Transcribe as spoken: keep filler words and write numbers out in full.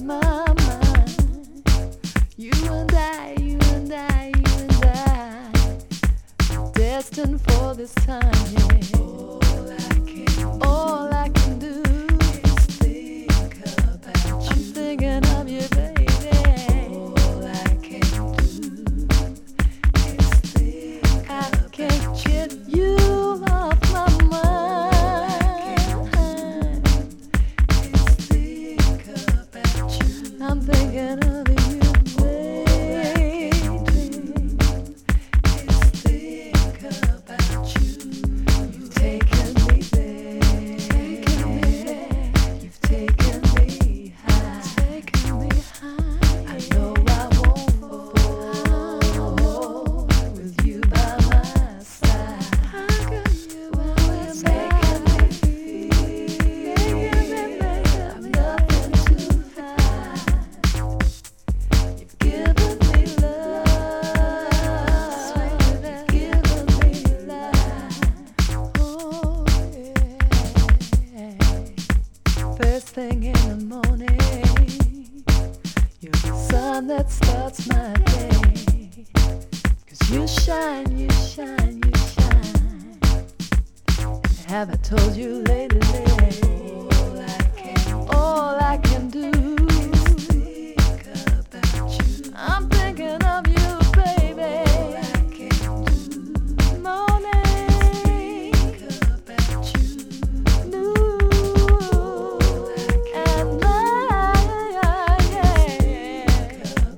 my mind. You and I, you and I, you and I, destined for this time. Yeah. All I can, all I can do is think about you. I'm thinking of you, baby. All I can do is think I about you. I can't get you off my mind. I'm thinking of you, baby. Just think about you. You've taken me there. Taken me there. You've taken me high. Taken me high. I know I won't fall with you by my side. How can you always making me feel? I'm nothing too high. You've given me love, you've given me life. Oh yeah. First thing in the morning, you're the sun that starts my day. 'Cause you shine, you shine, you shine. Have I told you lately?